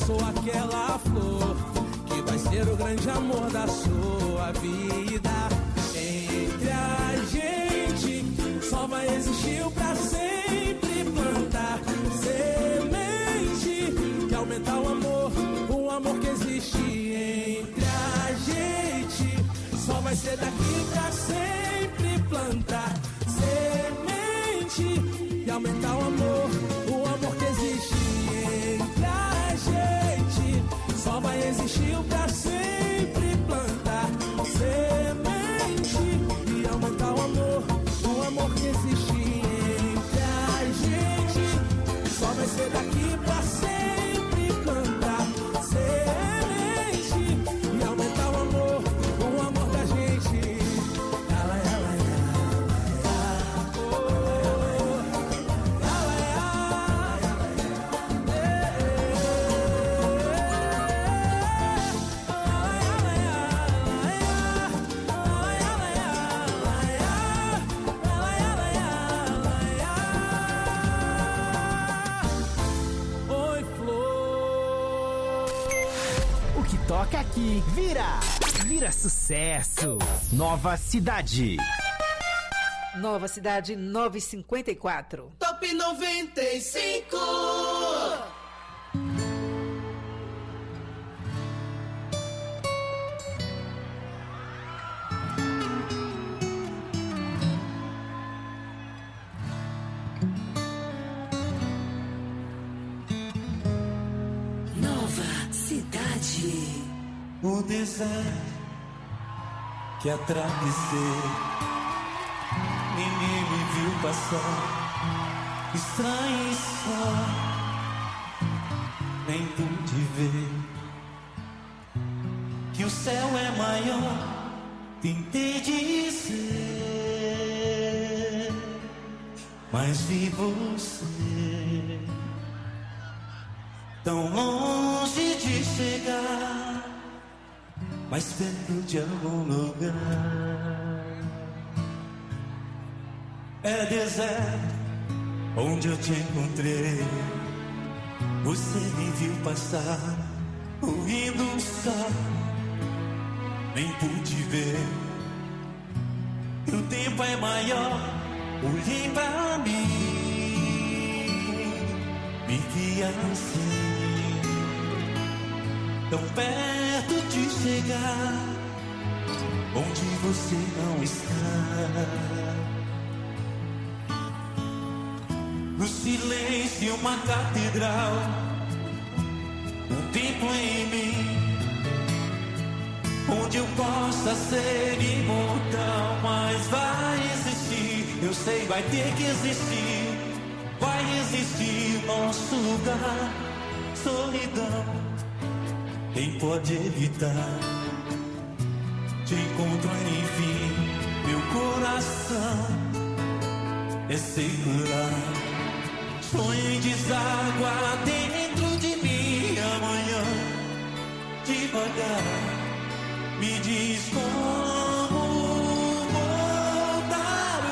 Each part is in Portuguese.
sou aquela flor que vai ser o grande amor da sua vida. Entre a gente só vai existir o pra sempre plantar semente que aumentar o amor que existe entre a gente. Só vai ser daqui pra sempre plantar semente e aumentar o amor que existe entre a gente. Só vai existir o pra sempre plantar semente e aumentar o amor que existe entre a gente. Só vai ser daqui pra sempre plantar semente e aumentar o amor da gente. Toca aqui, vira sucesso. Nova Cidade. Nova Cidade 954. Top 95. O deserto que atravessei, ninguém me viu passar, estranho e só, nem pude ver que o céu é maior, tentei dizer, mas vi você tão longe de chegar, mas perto de algum lugar. É deserto onde eu te encontrei, você me viu passar, correndo o sol, nem pude ver que o tempo é maior, olhei pra mim, me vi assim, tão perto de chegar, onde você não está. No silêncio uma catedral, um templo em mim, onde eu possa ser imortal. Mas vai existir, eu sei, vai ter que existir, vai existir nosso lugar. Solidão, quem pode evitar? Te encontro enfim, meu coração é secular. Sonho em deságua dentro de mim amanhã. Devagar, me diz como voltar.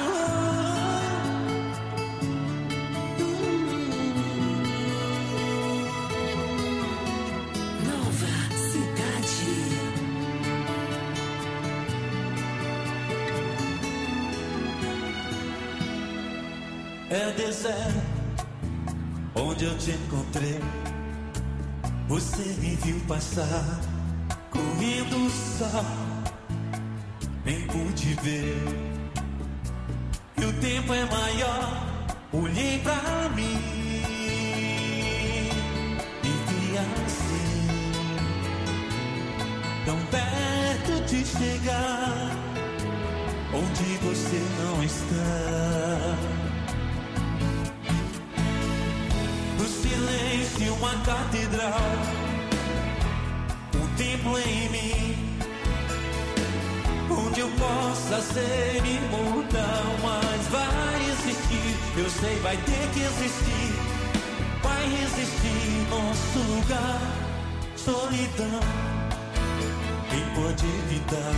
Nova Cidade. É deserto onde eu te encontrei, você me viu passar, correndo o sol, nem pude ver que o tempo é maior. Olhei pra mim, me vi assim, tão perto de chegar, onde você não está. No silêncio uma catedral, um templo em mim, onde eu possa ser imortal. Mas vai existir, eu sei, vai ter que existir, vai existir nosso lugar. Solidão, quem pode evitar?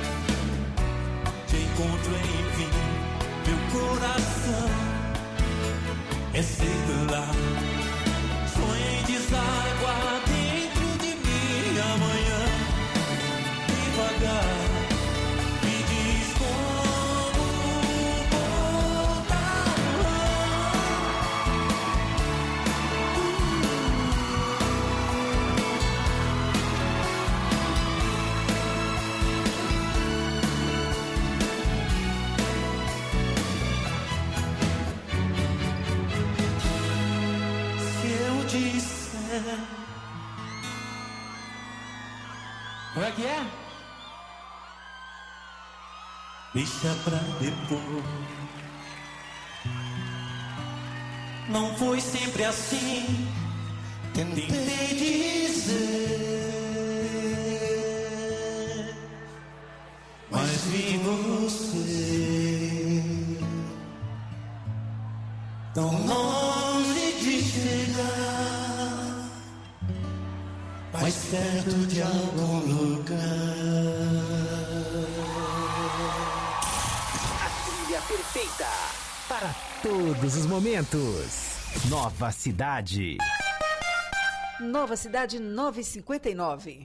Te encontro enfim, meu coração é secular. Sonho em deságua dentro Como é que é? Deixa pra depois. Não foi sempre assim. Tentei dizer, mas vi você tão longe de chegar, mais perto de algum lugar. A trilha perfeita para todos os momentos. Nova Cidade. Nova Cidade 959.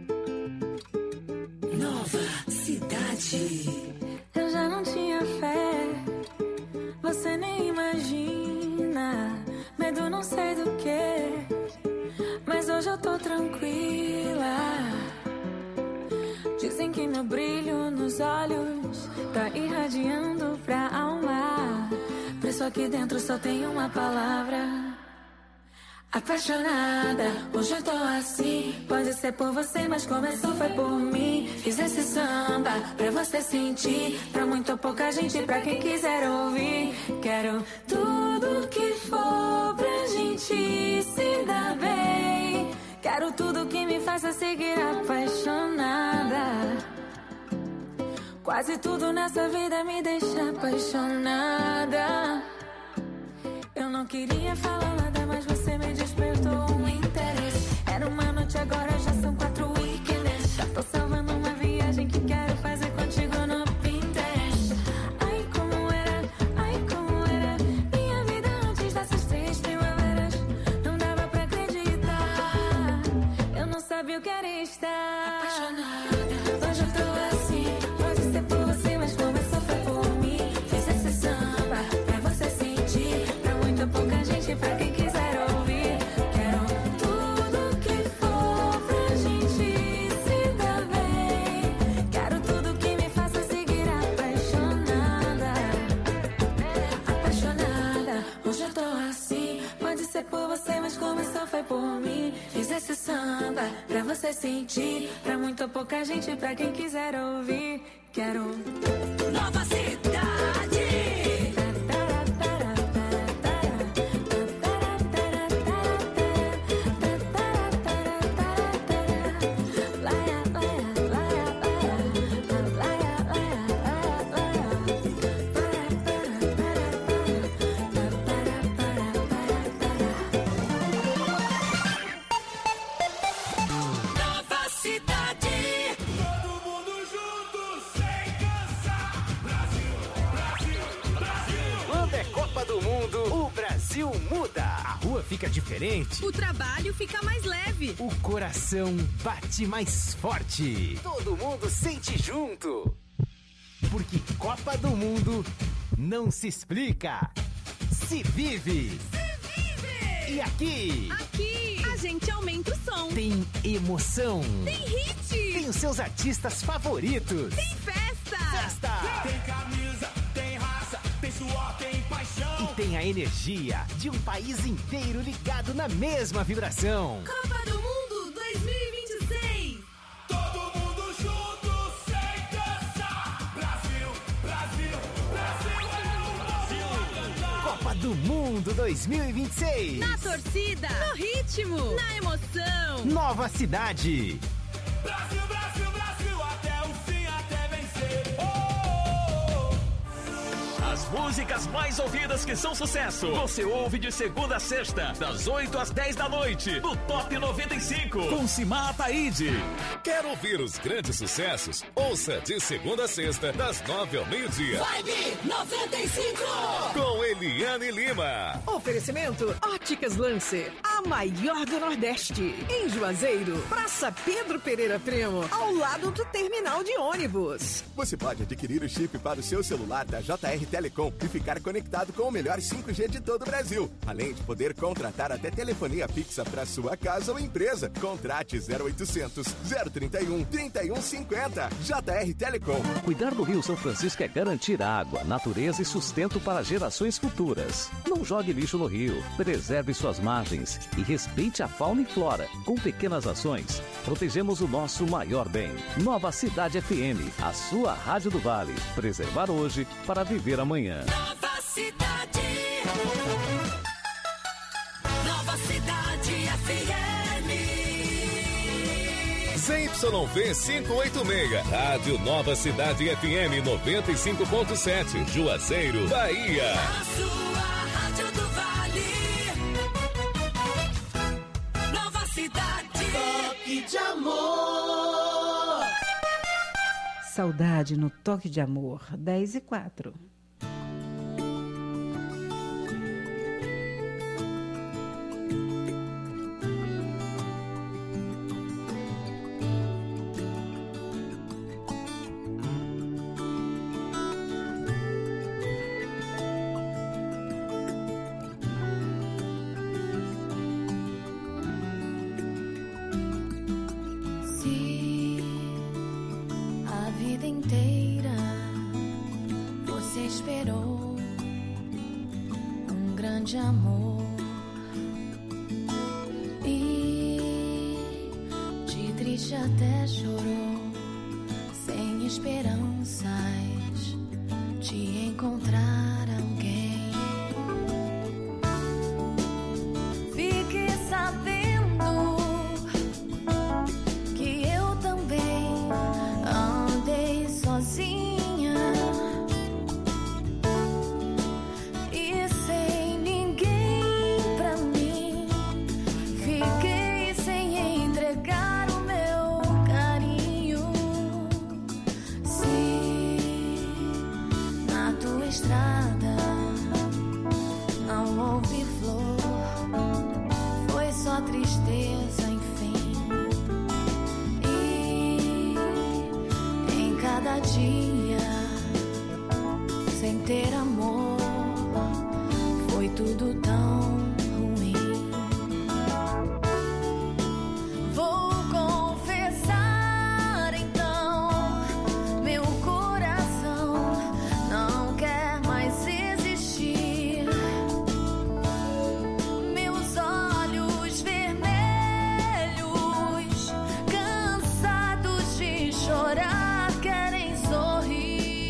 Nova Cidade. Eu já não tinha fé, você nem imagina. Medo não sei do que, mas hoje eu tô tranquila. Dizem que meu brilho nos olhos tá irradiando pra alma. Preso aqui dentro só tem uma palavra: apaixonada. Hoje eu tô assim, pode ser por você, mas começou foi por mim. Fiz esse samba pra você sentir, pra muito pouca gente, pra quem quiser ouvir. Quero tudo que for pra gente se dar bem. Quero tudo que me faça seguir apaixonada. Quase tudo nessa vida me deixa apaixonada. Eu não queria falar nada, mas você me despertou um interesse. Era uma noite, agora já são 4 weekends. Já tô salvando uma viagem que quero fazer contigo no Pinterest. Ai, como era minha vida antes dessas 3 primaveras. Não dava pra acreditar, eu não sabia o que era estar apaixonada. Hoje eu tô assim, pode ser por você, mas começou foi por mim. Fiz esse samba pra você sentir, pra muito pouca gente, pra quem quiser ouvir. Quero tudo que for pra gente se dar bem. Quero tudo que me faça seguir apaixonada. Apaixonada, hoje eu tô assim, pode ser por você, mas começou foi por mim. Fiz esse samba pra você sentir, pra muito pouca gente, pra quem quiser ouvir. Quero Nova Cidade. Nova Cidade. Todo mundo junto, sem cansar. Brasil, Brasil, Brasil. Quando é Copa do Mundo, o Brasil muda. A rua fica diferente. O trabalho fica mais leve. O coração bate mais forte. Todo mundo sente junto. Porque Copa do Mundo não se explica, se vive. E aqui Aqui a gente aumenta o som. tem emoção. Tem hit. Tem os seus artistas favoritos. Tem festa. Festa. Tem camisa, tem raça, tem suor, tem paixão. E tem a energia de um país inteiro ligado na mesma vibração. Copa do Mundo 2026. Todo mundo junto, sem cansar. Brasil, Brasil, Brasil, Brasil a cantar. Copa do Mundo 2026. Na torcida, no ritmo, na emoção. Nova Cidade. Brasil, Brasil, Brasil, até o fim, até vencer. As músicas mais ouvidas que são sucesso, você ouve de segunda a sexta, das 8 às 10 da noite, no Top 95, com Simar Ataíde. Quer ouvir os grandes sucessos? Ouça de segunda a sexta, das 9 ao meio-dia. Vibe 95. Com Eliane Lima. Oferecimento Óticas Lancer, a maior do Nordeste. Em Juazeiro, Praça Pedro Pereira Primo, ao lado do terminal de ônibus. Você pode adquirir o chip para o seu celular da JR Telecom e ficar conectado com o melhor 5G de todo o Brasil. Além de poder contratar até telefonia fixa para sua casa ou empresa. Contrate 0800 031 3150. JR Telecom. Cuidar do Rio São Francisco é garantir água, natureza e sustento para gerações futuras. Não jogue lixo no rio, preserve suas margens, e respeite a fauna e flora. Com pequenas ações, protegemos o nosso maior bem. Nova Cidade FM, a sua rádio do Vale. Preservar hoje para viver amanhã. Nova Cidade. Nova Cidade FM. ZYV 586, Rádio Nova Cidade FM 95.7, Juazeiro, Bahia. A sua rádio do Vale. Nova Cidade. Toque de amor. Saudade no Toque de Amor, 10h04. Esperou um grande amor e de triste até chorou, sem esperanças de encontrar alguém. Fique sabendo que eu também andei sozinha. Tristeza, enfim, e em cada dia, sem ter amor, foi tudo tão ruim. Vou confessar então, meu coração não quer mais existir. Meus olhos vermelhos, cansados de chorar, querem sorrir.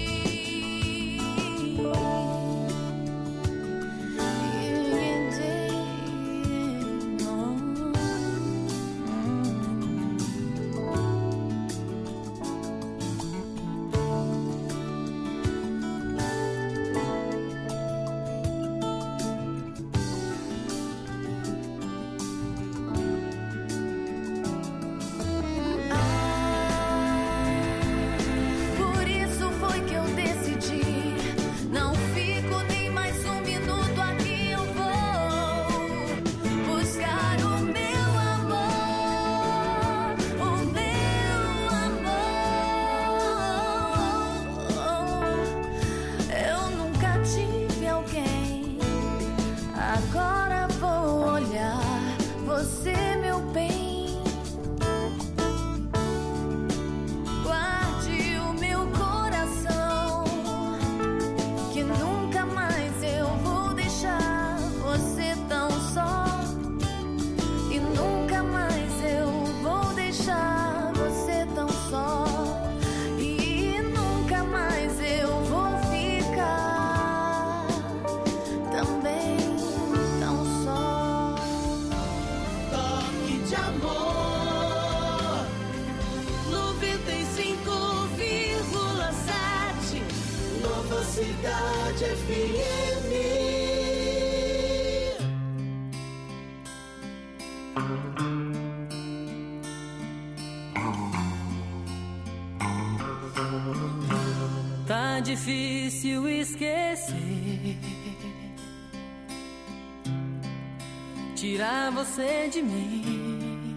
Por isso foi que eu decidi, não fico nem mais um minuto aqui, eu vou buscar o meu amor, o meu amor. Eu nunca tive alguém, agora vou olhar você, meu bem. Guarde o meu coração, que nunca mais eu vou deixar você tão só. E nunca mais eu vou deixar você tão só. E nunca mais eu vou ficar também tão só. Toque de amor 95,7 Nova Cidade FM. Tá difícil esquecer, tirar você de mim.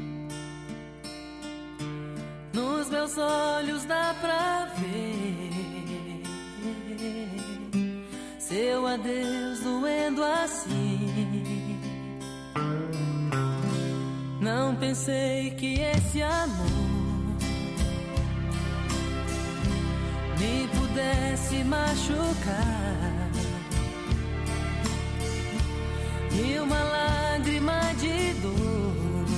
Nos meus olhos dá pra ver seu adeus doendo assim. Não pensei que esse amor me pudesse machucar. e uma lágrima de dor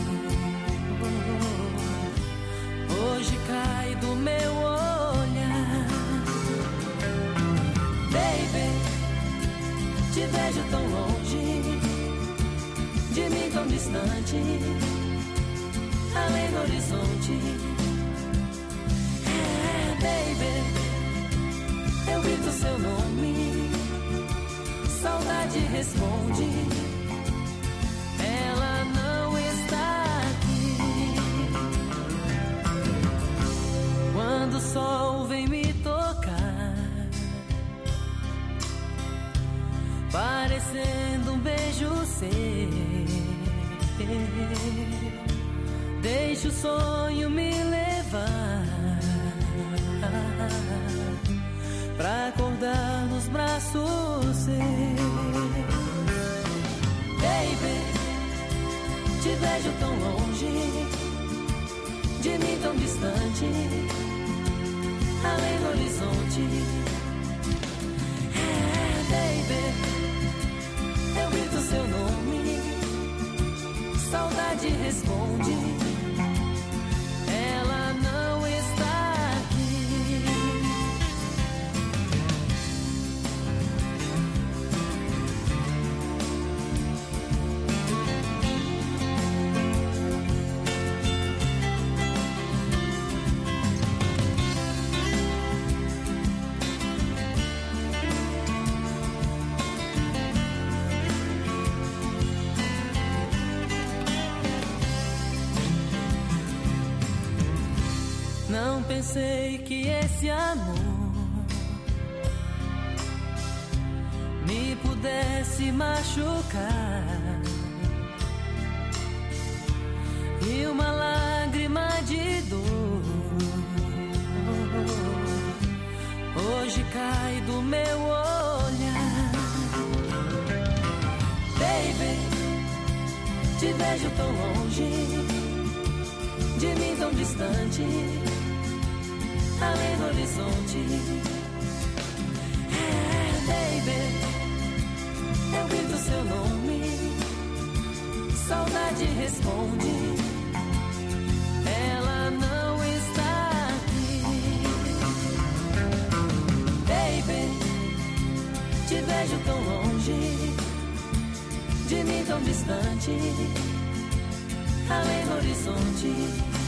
hoje cai do meu olhar. Baby, te vejo tão longe, de mim tão distante, além do horizonte. Baby, eu grito seu nome, saudade responde, ela não está aqui. Quando o sol vem me tocar, parecendo um beijo seu, deixa o sonho me levar pra acordar nos braços seus. Baby, te vejo tão longe, de mim tão distante, além do horizonte. Baby, eu grito seu nome, saudade responde, ela não está aqui. Não pensei que esse amor me pudesse machucar, e uma lágrima de dor hoje cai do meu olhar. Baby, te vejo tão longe, de mim tão distante, além do horizonte. Baby, eu grito seu nome, saudade responde, ela não está aqui. Baby, te vejo tão longe, de mim tão distante, além do horizonte.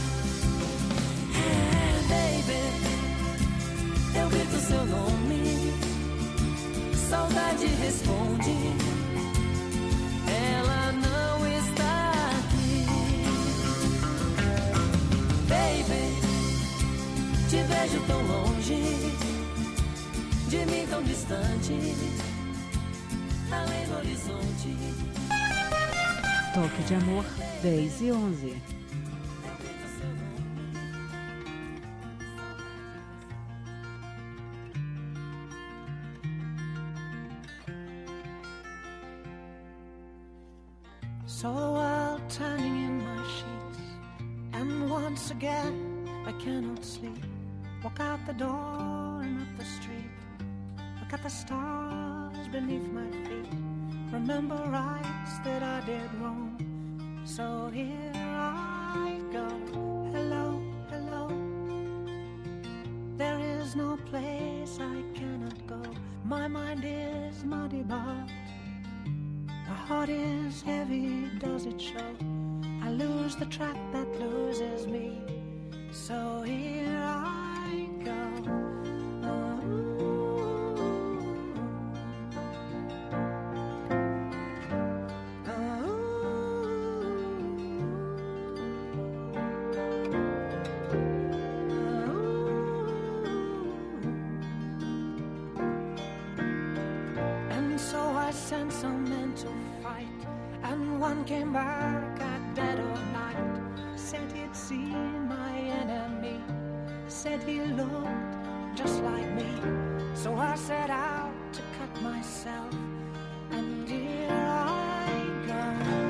Baby, eu grito seu nome, saudade responde, ela não está aqui. Baby, te vejo tão longe, de mim tão distante, além do horizonte. Toque de Amor, 10h11. Saw the world turning in my sheets, and once again I cannot sleep. Walk out the door and up the street, look at the stars beneath my feet. Remember rights that I did wrong, so here I go. Hello, hello, there is no place I cannot go. My mind is muddy, but my heart is heavy, does it show? I lose the track that loses me, so here I go. And so I sent some men to fight, and one came back at dead of night. Said he'd seen my enemy, said he looked just like me. So I set out to cut myself, and here I go.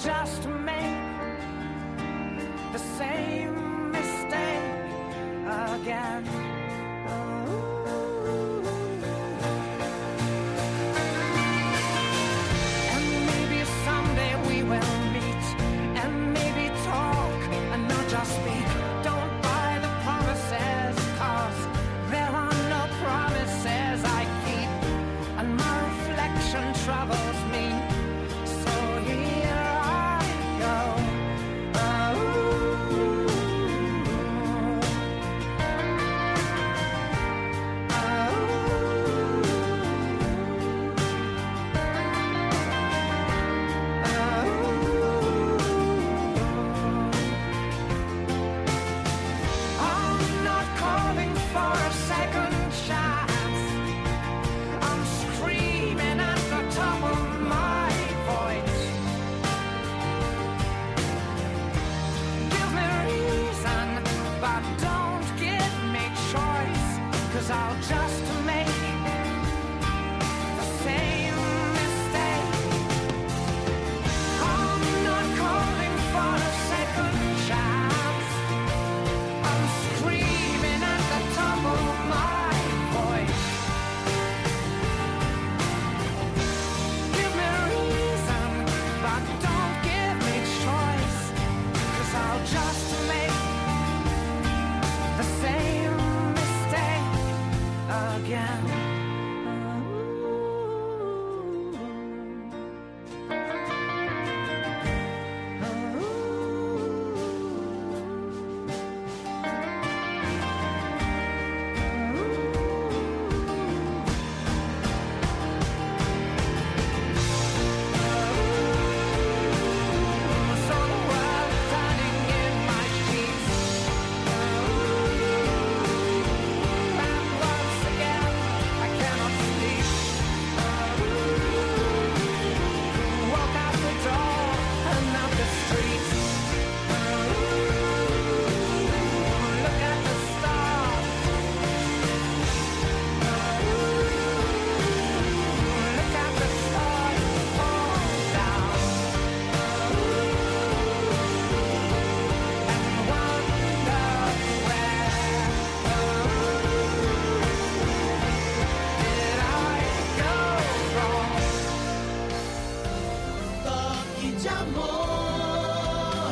just make the same mistake again. And maybe someday we will meet and maybe talk and not just speak. Don't buy the promises, 'cause there are no promises I keep, and my reflection troubles me. So here I go. I'm not calling for a second chance. I'm screaming at the top of my voice. Give me reason, but don't give me choice, 'cause I'll just make the same mistake. I'm not calling for a second chance. I'm screaming at the top of my voice. Give me reason, but don't give me choice, 'cause I'll just make the same mistake again. So the world turning in my sheets, and once again I cannot sleep. Walk out the door and out the streets. Look at the stars. Look at the stars fall down. And wonder where did I go wrong? Toque de amor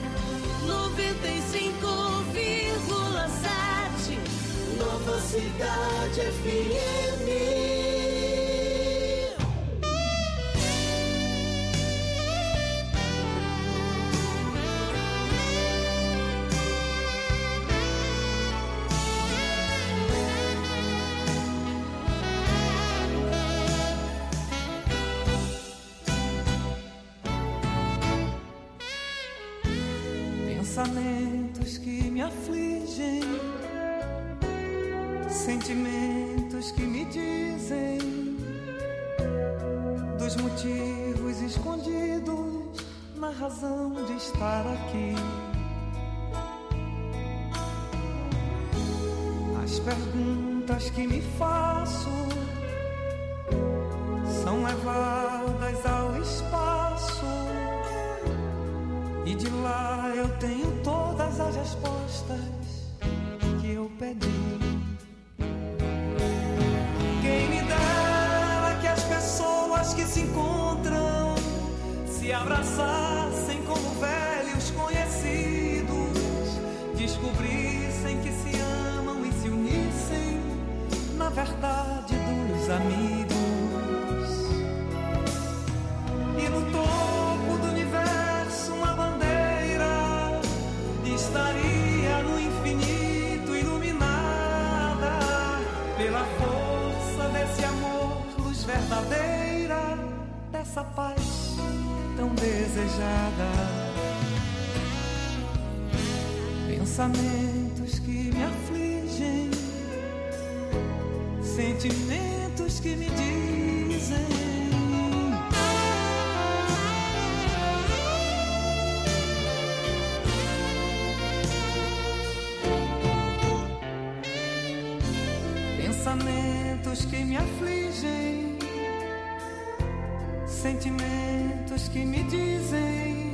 95,7 Nova Cidade FM. Pensamentos que me afligem, sentimentos que me dizem dos motivos escondidos na razão de estar aqui. As perguntas que me faço são levadas ao espaço, e de lá eu tenho todas as respostas que eu pedi. Quem me dera que as pessoas que se encontram se abraçassem como velhos conhecidos, descobrissem que se amam e se unissem na verdade dos amigos. E no topo do universo uma bandeira estaria no infinito iluminada pela força desse amor, luz verdadeira dessa paz tão desejada. Pensamentos que me afligem, sentimentos que me dizem pensamentos que me afligem, sentimentos que me dizem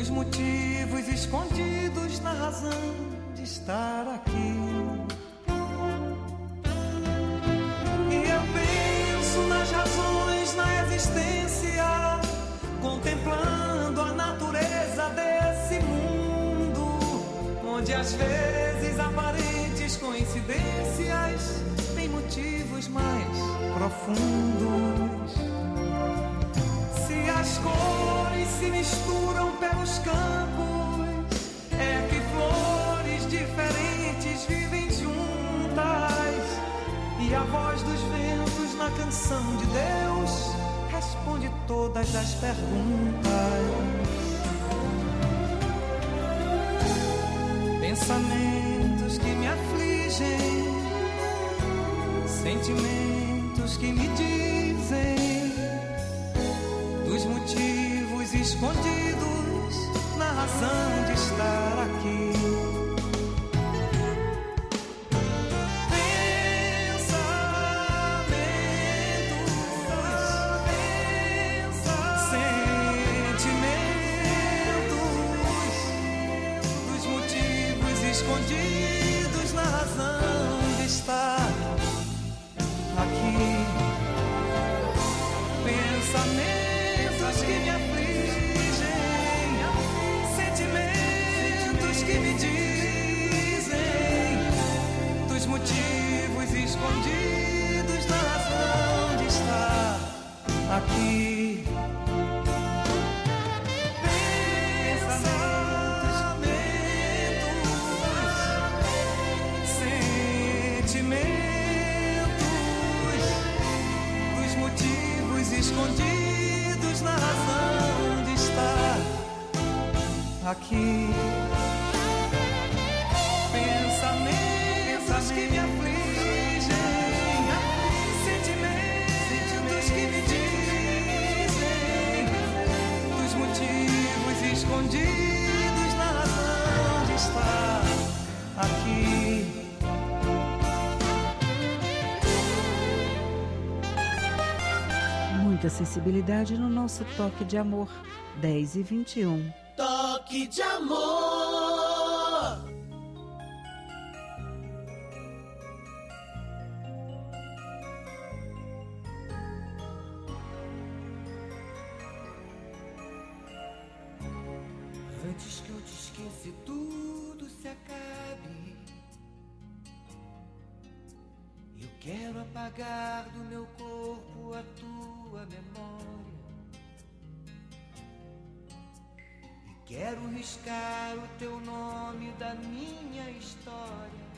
dos motivos escondidos na razão de estar aqui. E eu penso nas razões, na existência, contemplando a natureza desse mundo, onde às vezes aparentes coincidências têm motivos mais profundos. Se as cores se misturam pelos campos, é que flores diferentes vivem juntas, e a voz dos ventos na canção de Deus responde todas as perguntas. Pensamentos que me afligem, sentimentos que me dizem dos motivos escondidos na razão de estar aqui. Escondidos na razão de estar aqui. Pensamentos que me afligem, sentimentos que me dizem dos motivos escondidos na razão de estar aqui. Escondidos na razão de estar aqui. Pensamentos que me afligem, sentimentos que me dizem dos motivos escondidos na razão de estar aqui. Muita sensibilidade no nosso toque de amor. 10h21. Toque de amor. Antes que eu te esqueça e tudo se acabe, eu quero apagar do meu corpo a tua memória, e quero riscar o teu nome da minha história,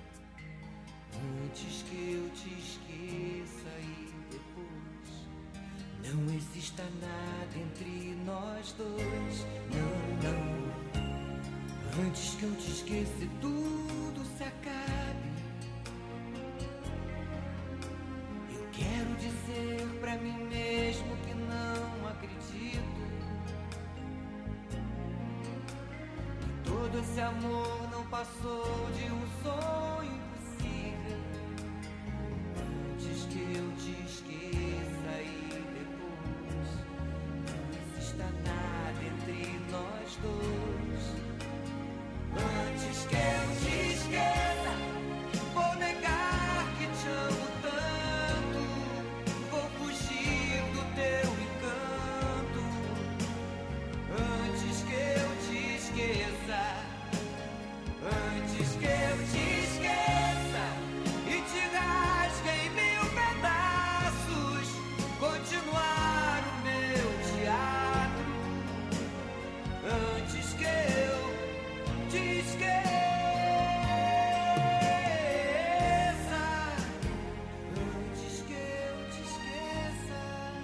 antes que eu te esqueça e depois não exista nada entre nós dois. Não, não. Antes que eu te esqueça e tudo se acabe, quero dizer pra mim mesmo que não acredito, que todo esse amor não passou de um sonho impossível. Antes que eu te esqueça e depois não exista nada entre nós dois. Antes que eu te esqueça, vou negar que te amo tanto, vou fugir do teu encanto. Antes que eu te esqueça, antes que eu te esqueça e te rasgue em mil pedaços, continuar o meu teatro. Antes que eu te esqueça, antes que eu te esqueça.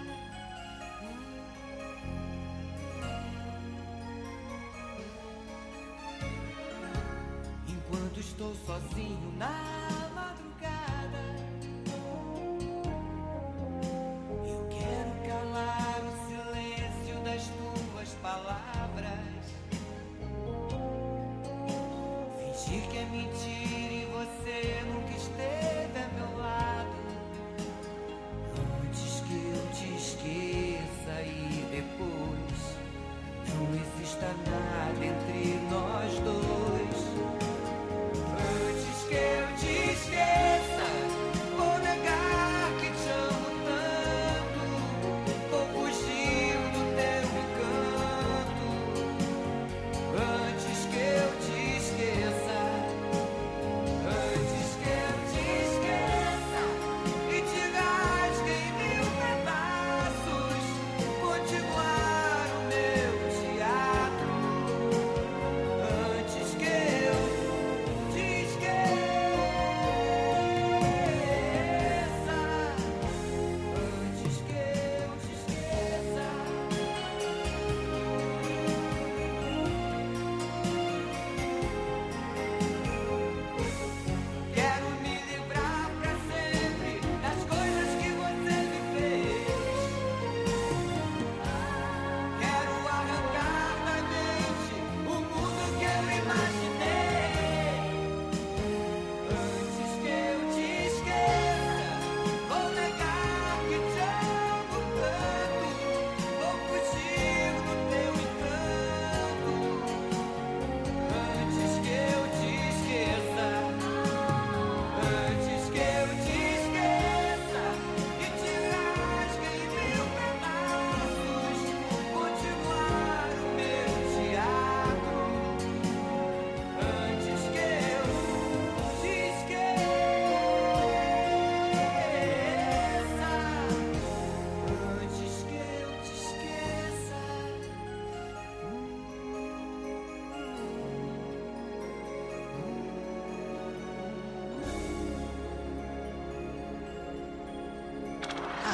Enquanto estou sozinho na madrugada, eu quero calar o silêncio das tuas palavras, fingir que é mentira e você nunca esteve a meu lado. Antes que eu te esqueça e depois não exista nada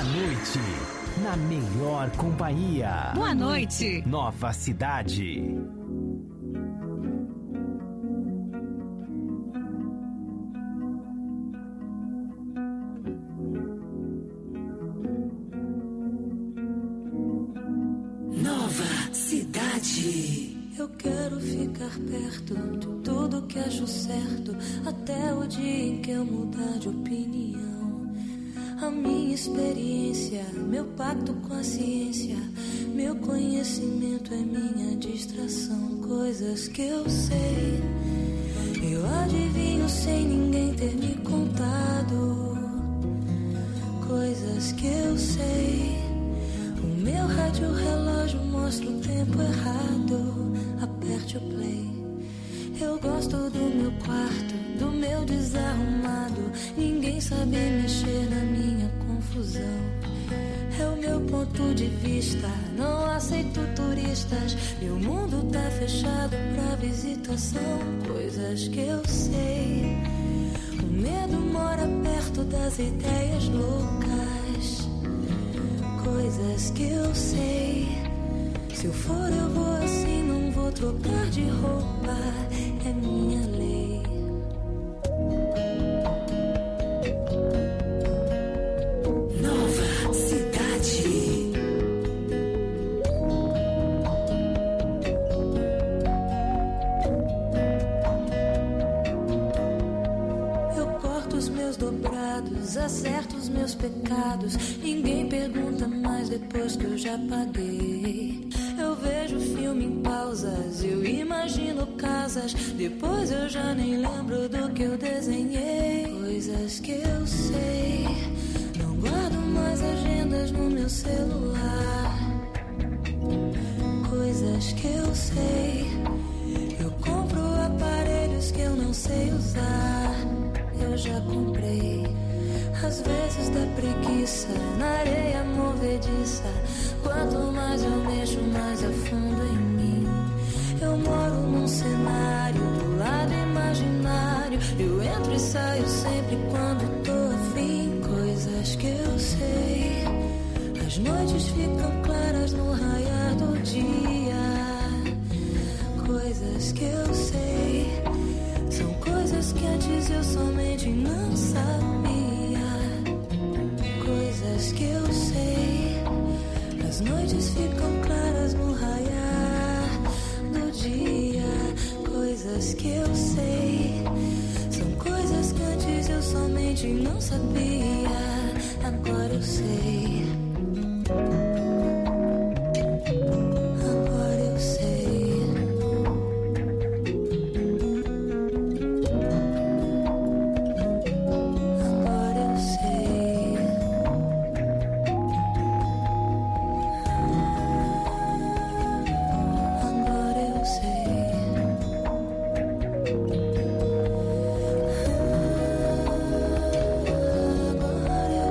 noite, na melhor companhia. Boa noite. Nova Cidade. Nova Cidade. Eu quero ficar perto de tudo que acho certo, até o dia em que eu mudar de opinião. A minha experiência, meu pacto com a ciência, meu conhecimento é minha distração. Coisas que eu sei, eu adivinho sem ninguém ter me contado. Coisas que eu sei, o meu rádio relógio mostra o tempo errado. Aperte o play. Eu gosto do meu quarto, do meu desarrumado. Ninguém sabe mexer na minha confusão. É o meu ponto de vista, não aceito turistas. Meu mundo tá fechado pra visitação. Coisas que eu sei, o medo mora perto das ideias loucas. Coisas que eu sei, se eu for eu vou assim, não vou trocar de roupa, é minha lei. Nova Cidade. Eu corto os meus dobrados, acerto os meus pecados. Ninguém pergunta mais depois que eu já paguei. Eu vejo filme em pausas, eu imagino casas. Depois eu já nem lembro do que eu desenhei. Coisas que eu sei, não guardo mais agendas no meu celular. Coisas que eu sei, eu compro aparelhos que eu não sei usar. Eu já comprei, às vezes dá preguiça, na areia movediça. Quanto mais eu mexo, mais afundo em mim. Eu moro num cenário do lado imaginário. Eu entro e saio sempre quando tô afim. Coisas que eu sei, as noites ficam claras no raiar do dia. Coisas que eu sei, são coisas que antes eu somente não sabia. Coisas que eu sei, as noites ficam claras no raiar do dia. Coisas que eu sei, são coisas que antes eu somente não sabia. Agora eu sei. Agora eu sei. Agora eu sei. Agora eu sei. Agora eu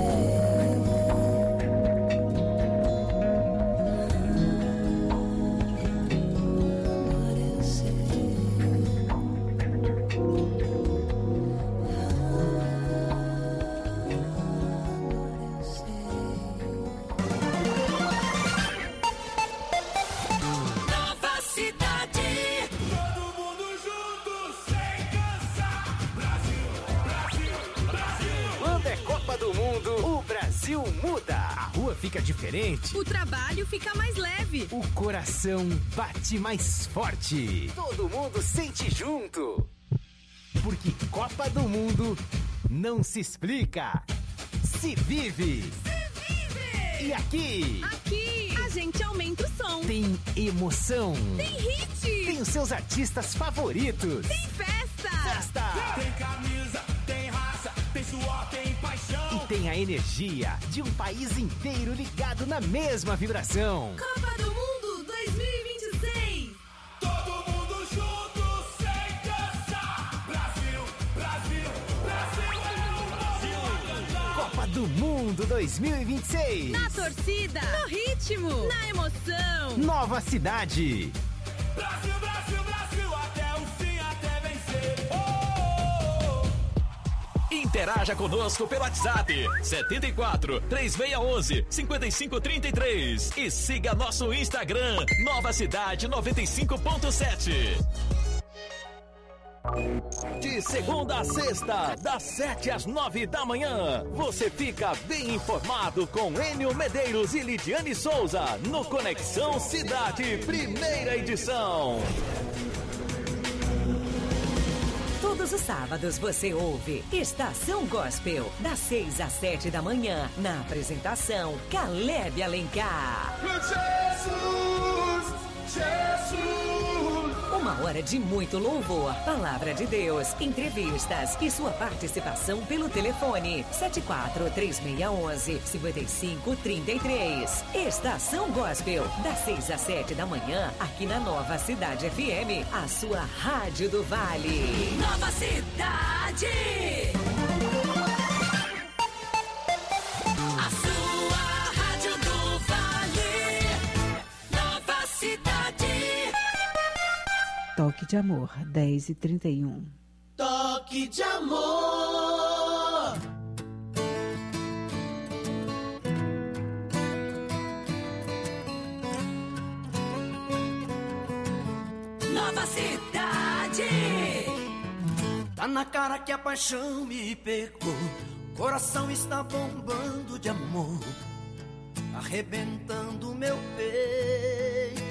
Nova Cidade. Todo mundo junto, sem cansar. Brasil, Brasil, Brasil. Quando é Copa do Mundo, o Brasil muda. A rua fica diferente. O trabalho fica mais leve. O coração bate mais forte. Todo mundo sente junto. Porque Copa do Mundo não se explica, se vive. E aqui Aqui, a gente aumenta o som. tem emoção. Tem hit. Tem os seus artistas favoritos. Tem festa. Festa. Tem camisa, tem raça, tem suor, tem paixão. E tem a energia de um país inteiro ligado na mesma vibração. Copa do Mundo 2026. Todo mundo junto, sem cansar. Brasil, Brasil, Brasil é o Brasil a cantar. Copa do Mundo 2026. Na torcida, no ritmo, na emoção. Nova Cidade. Brasil, Brasil, Brasil, até o fim, até vencer. Oh, oh, oh. Interaja conosco pelo WhatsApp 74 3611 5533 e siga nosso Instagram Nova Cidade 95.7. De segunda a sexta, das 7 às 9 da manhã, você fica bem informado com Enio Medeiros e Lidiane Souza no Conexão Cidade, primeira edição. Todos os sábados você ouve Estação Gospel, das 6 às 7 da manhã, na apresentação Caleb Alencar. Jesus! Uma hora de muito louvor, palavra de Deus, entrevistas e sua participação pelo telefone 74-3611-5533. Estação Gospel, das 6 às 7 da manhã, aqui na Nova Cidade FM, a sua Rádio do Vale. Nova Cidade! A sua Rádio do Vale. Nova Cidade. Toque de Amor, 10h31. Toque de amor. Nova Cidade. Tá na cara que a paixão me pegou. Coração está bombando de amor, arrebentando meu peito.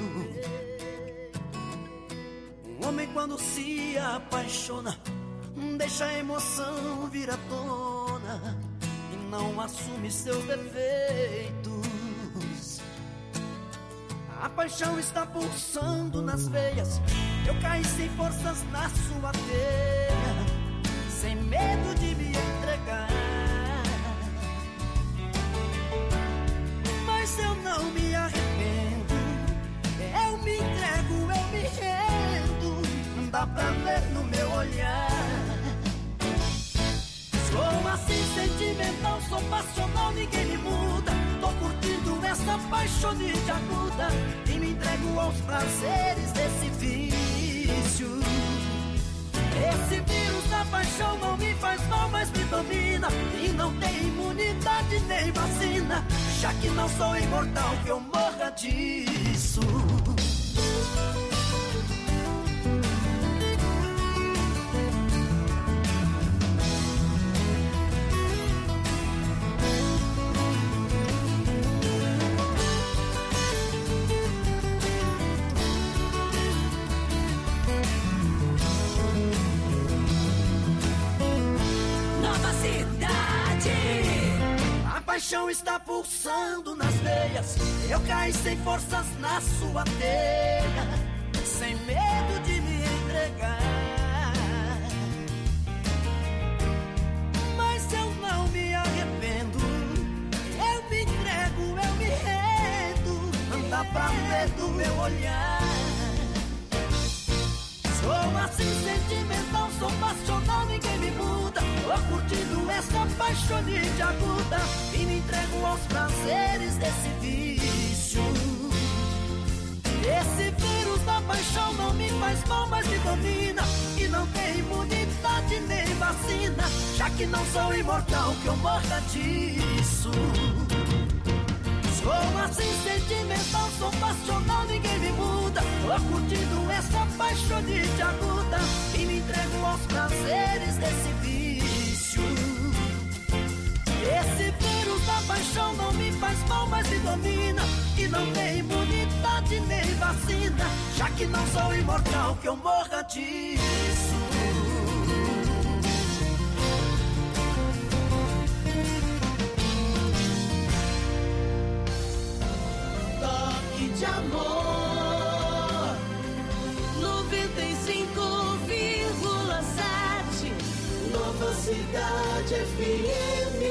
Um homem quando se apaixona, deixa a emoção vir à tona e não assume seus defeitos. A paixão está pulsando nas veias, eu caí sem forças na sua teia, sem medo de me entregar. Mas eu não me arrependo, eu me entrego, eu me rendo, dá pra ver no meu olhar. Sou assim sentimental, sou passional, ninguém me muda. Tô curtindo essa paixonite aguda e me entrego aos prazeres desse vício. Esse vírus da paixão não me faz mal, mas me domina e não tem imunidade nem vacina. Já que não sou imortal, que eu morra disso. A paixão está pulsando nas veias, eu caí sem forças na sua teia, sem medo de me entregar. Mas eu não me arrependo, eu me entrego, eu me rendo, não dá pra ver do meu olhar. Sou assim sentimental, sou passional, ninguém me muda. Tô curtindo essa paixonite aguda e me entrego aos prazeres desse vício. Esse vírus da paixão não me faz mal, mas me domina e não tem imunidade nem vacina. Já que não sou imortal, que eu morra disso. Sou assim sentimental, sou passional, ninguém me muda. Tô curtindo essa paixonite aguda e me entrego aos prazeres desse vício. Esse vírus da paixão não me faz mal, mas me domina e não tem imunidade nem vacina. Já que não sou imortal, que eu morra disso. De amor 95,7 Nova Cidade FM.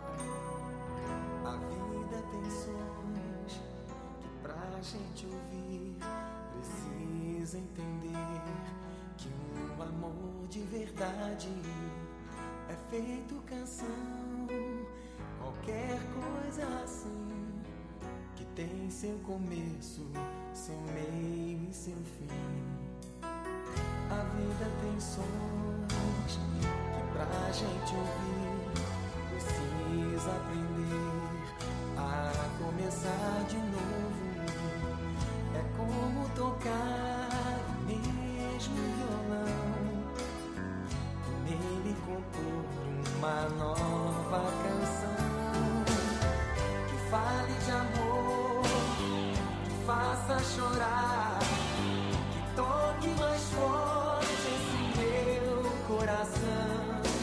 Gente ouvir precisa entender que um amor de verdade é feito canção, qualquer coisa assim, que tem seu começo, seu meio e seu fim. A vida tem sons que pra gente ouvir precisa aprender a começar de novo. É como tocar o mesmo violão e nele compor uma nova canção que fale de amor, que faça chorar, que toque mais forte esse meu coração.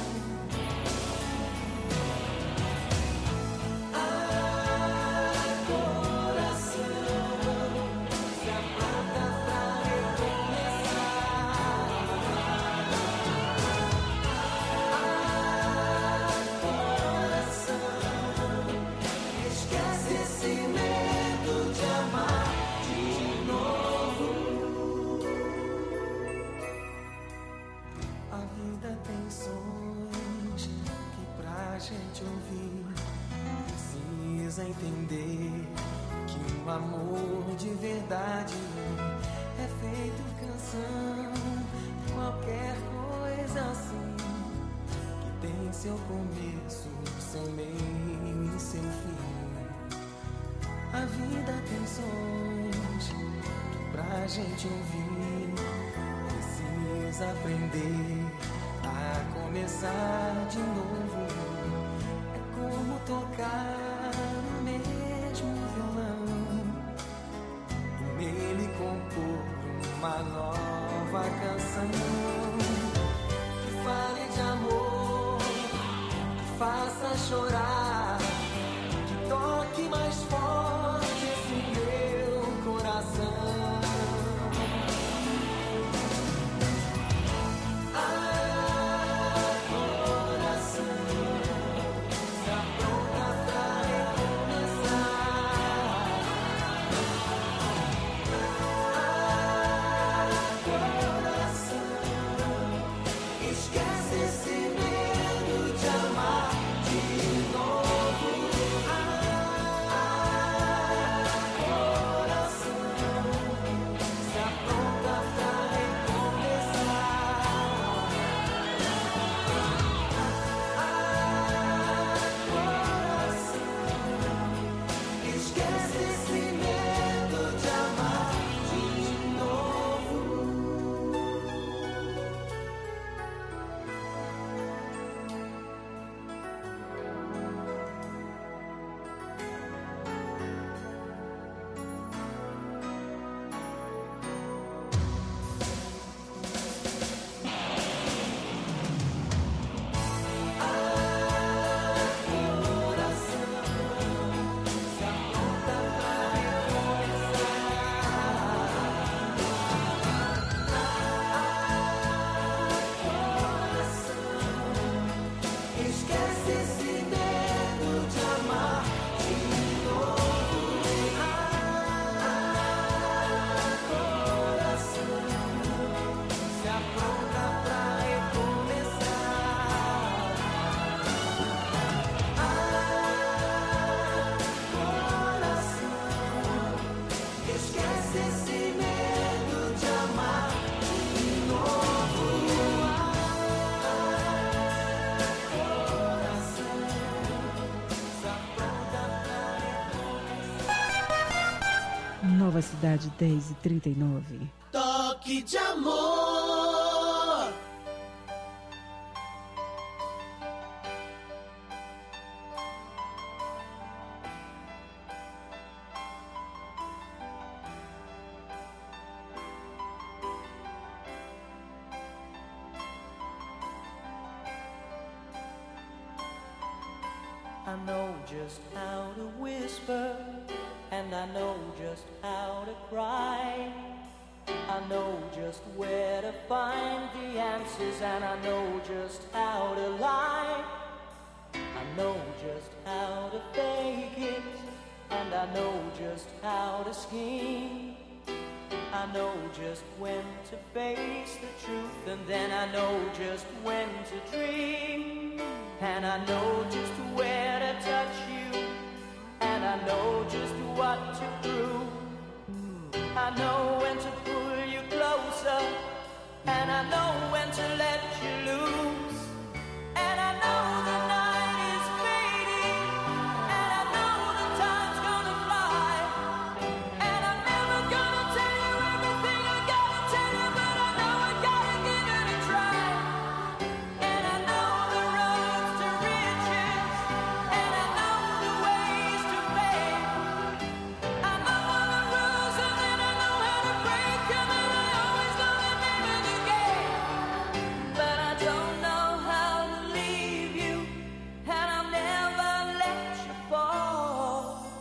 Entender que um amor de verdade é feito canção, qualquer coisa assim, que tem seu começo, seu meio e seu fim. A vida tem sons que pra gente ouvir precisa aprender a começar de novo. É como tocar uma nova canção que fale de amor, que faça chorar, que toque mais forte esse meu coração. Nova Cidade 10h39. Toque de amor. I know just how to whisper, and I know just how to cry. I know just where to find the answers, and I know just how to lie. I know just how to fake it, and I know just how to scheme. I know just when to face the truth, and then I know just when to dream. And I know just where to touch you, and I know just what to prove. I know when to pull you closer, and I know when to let you loose. And I know the night is fading, and I know the time's gonna fly. And I'm never gonna tell you everything I gotta tell you, but I know I gotta give it a try. And I know the roads to riches, and I know the ways to fame. I know all the rules, and then I know how to break them, and I always know the name of the game. But I don't know how to leave you, and I'll never let you fall.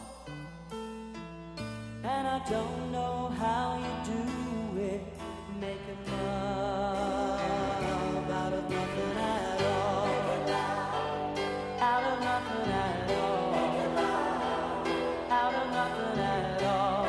And I don't know how you do it, making love out of nothing at all. Out of nothing at all. Out of nothing at all.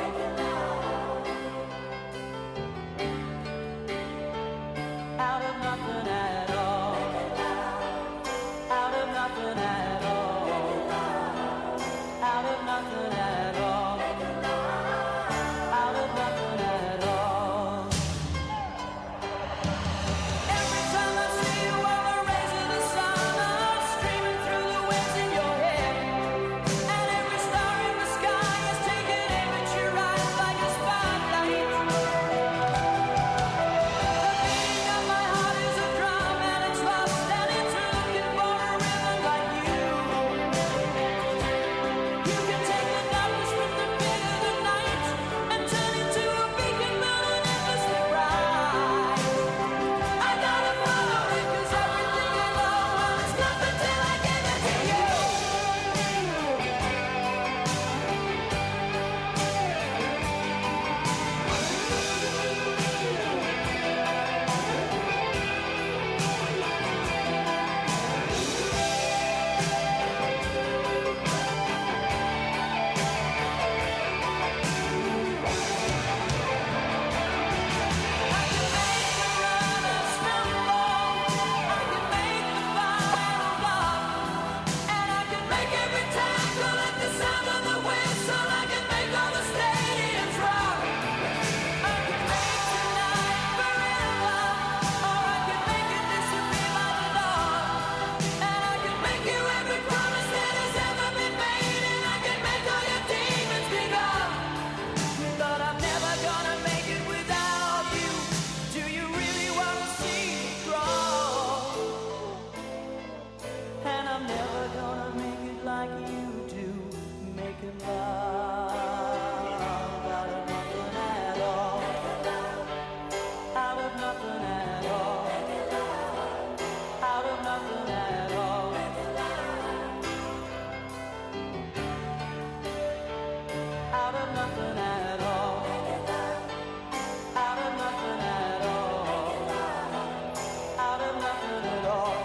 Out of nothing at all. Out of nothing at all. Out of nothing at all. Out of nothing at all. Every time I see you over the rays of the sun, I'm streaming through the winds in your hair. And every star in the sky is taking aim at your eyes like a spotlight. The beating of my heart is a drum, and it's lost, and it's looking for a rhythm like you. You can take the darkness with the bit of the night and turn it to a beacon burning endlessly bright. I gotta follow it, 'cause everything I know, well, it's nothing till I give it to you. And I can make every tackle at the sound of the whistle. I can make all the stadiums rock. I can make tonight forever, or I can make it disappear by the dawn. And I can make you every promise that has ever been made, and I can make all your demons be gone. But I'm never gonna make it without you. Do you really wanna see me crawl? And I'm never gonna make it like you do, making love out of nothing at all. Out of nothing at all. Out of nothing at all. Out of nothing at all. Out of nothing at all. Out of nothing at all.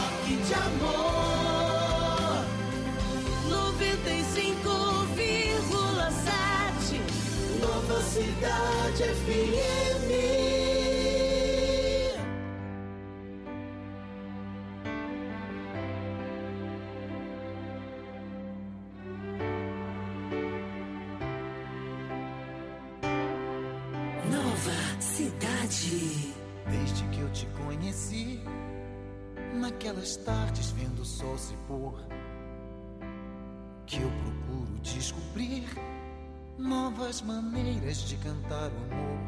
de amor 95,7. Cidade FM. Nova Cidade. Desde que eu te conheci, naquelas tardes vendo o sol se pôr, que eu procuro descobrir novas maneiras de cantar o amor.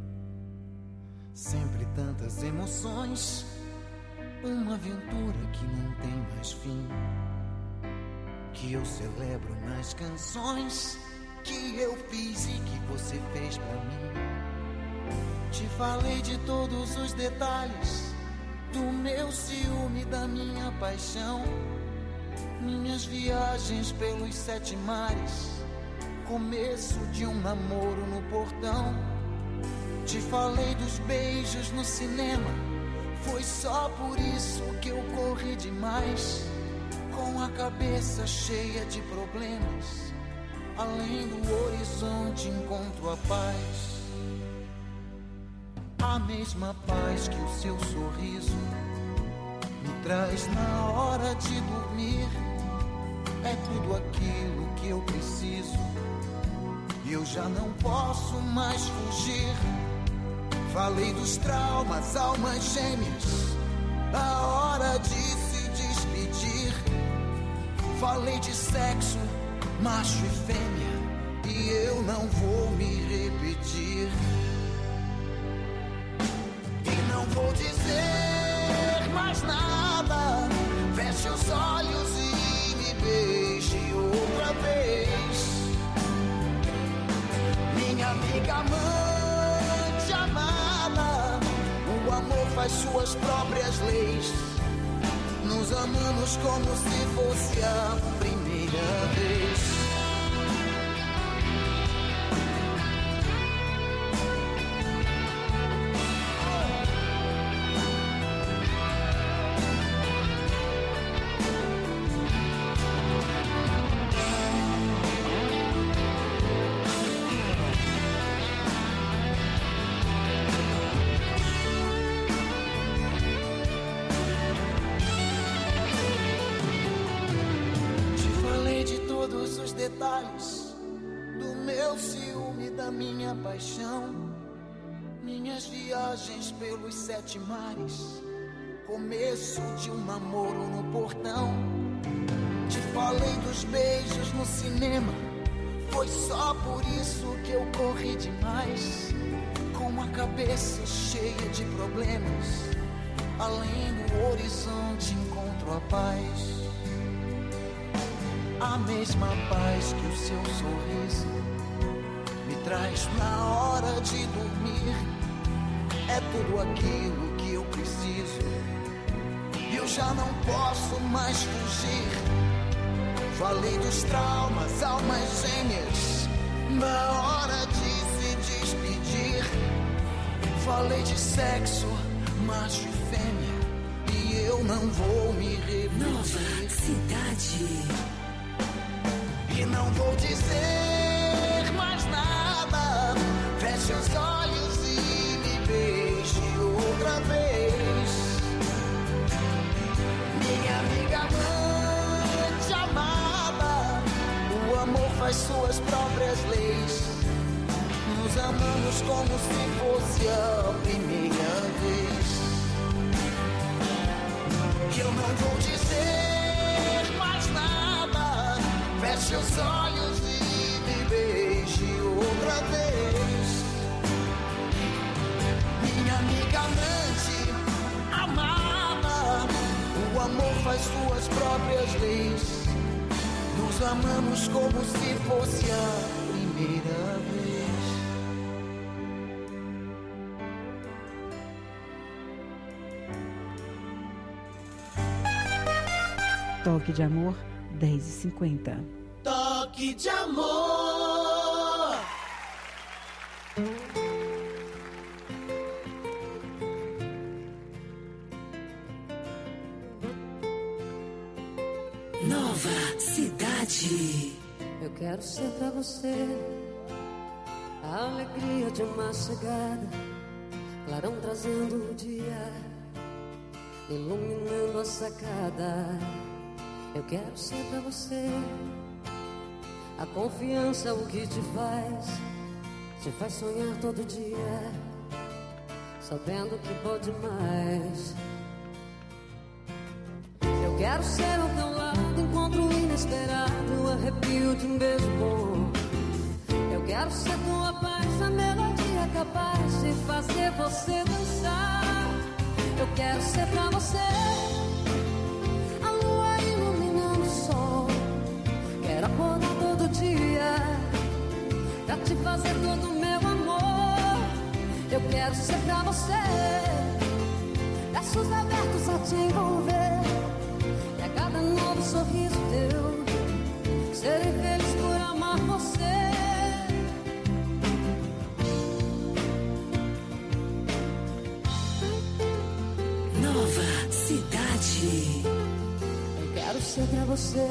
Sempre tantas emoções, uma aventura que não tem mais fim, que eu celebro nas canções que eu fiz e que você fez pra mim. Te falei de todos os detalhes do meu ciúme, da minha paixão, minhas viagens pelos 7 mares, começo de um namoro no portão. Te falei dos beijos no cinema, foi só por isso que eu corri demais, com a cabeça cheia de problemas. Além do horizonte encontro a paz, a mesma paz que o seu sorriso me traz na hora de dormir. É tudo aquilo que eu preciso, eu já não posso mais fugir. Falei dos traumas, almas gêmeas, a hora de se despedir. Falei de sexo, macho e fêmea, e eu não vou me repetir. E não vou dizer mais nada, feche os olhos e me beije outra vez. Minha amiga amante amada, o amor faz suas próprias leis. Nos amamos como se fosse a primeira vez. Detalhes do meu ciúme, da minha paixão, minhas viagens pelos 7 mares, começo de um namoro no portão. Te falei dos beijos no cinema, foi só por isso que eu corri demais, com a cabeça cheia de problemas. Além do horizonte encontro a paz, a mesma paz que o seu sorriso me traz na hora de dormir. É tudo aquilo que eu preciso, eu já não posso mais fugir. Falei dos traumas, almas gêmeas, na hora de se despedir. Falei de sexo, macho e fêmea, e eu não vou me repetir. Nova Cidade. E não vou dizer mais nada, feche os olhos e me beije outra vez. Minha amiga amante amada, o amor faz suas próprias leis. Nos amamos como se fosse a primeira vez. Eu não vou dizer mais nada, feche os olhos e me beije outra vez. Minha amiga amante amada, o amor faz suas próprias leis. Nos amamos como se fosse a primeira vez. Toque de Amor, 10h50. Toque de Amor. Nova Cidade. Eu quero ser pra você A alegria de uma chegada, clarão trazendo o dia, iluminando a sacada. Eu quero ser pra você a confiança, o que te faz sonhar todo dia, sabendo que pode mais. Eu quero ser ao teu lado, encontro inesperado, arrepio de um beijo bom. Eu quero ser tua paz, a melodia capaz de fazer você dançar. Eu quero ser pra você a lua iluminando o sol. Quero acordar todo dia pra te fazer todo o meu amor. Eu quero ser pra você braços abertos a te envolver, e a cada novo sorriso teu serei feliz por amar você. Nova Cidade. Eu quero ser pra você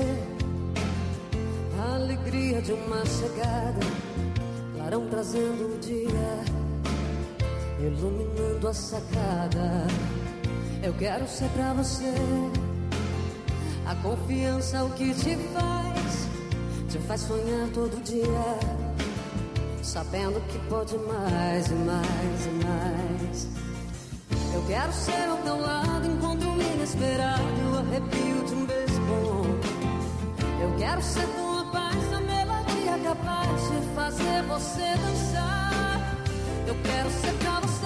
a alegria de uma chegada, clarão trazendo o dia, iluminando a sacada. Eu quero ser pra você a confiança, o que te faz sonhar todo dia, sabendo que pode mais e mais e mais. Eu quero ser ao teu lado, encontro inesperado, arrepio de um beijo bom. Eu quero ser tua paz, a melodia capaz de fazer você dançar. Eu quero ser pra você